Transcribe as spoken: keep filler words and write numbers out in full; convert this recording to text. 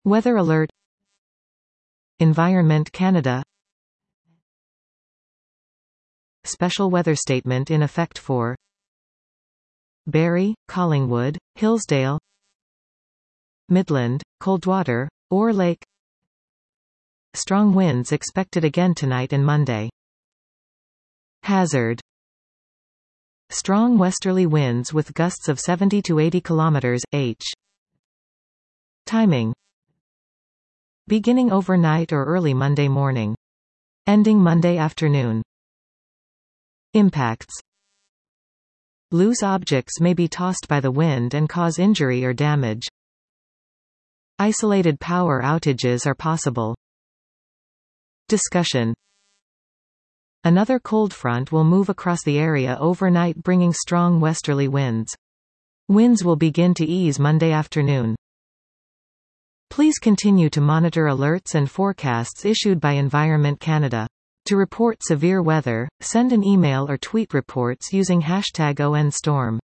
Weather alert. Environment Canada. Special weather statement in effect for Barrie, Collingwood, Hillsdale, Midland, Coldwater, Orr Lake. Strong winds expected again tonight and Monday. Hazard. Strong westerly winds with gusts of seventy to eighty kilometers per hour. Timing. Beginning overnight or early Monday morning. Ending Monday afternoon. Impacts. Loose objects may be tossed by the wind and cause injury or damage. Isolated power outages are possible. Discussion. Another cold front will move across the area overnight, bringing strong westerly winds. Winds will begin to ease Monday afternoon. Please continue to monitor alerts and forecasts issued by Environment Canada. To report severe weather, send an email or tweet reports using hashtag O N Storm.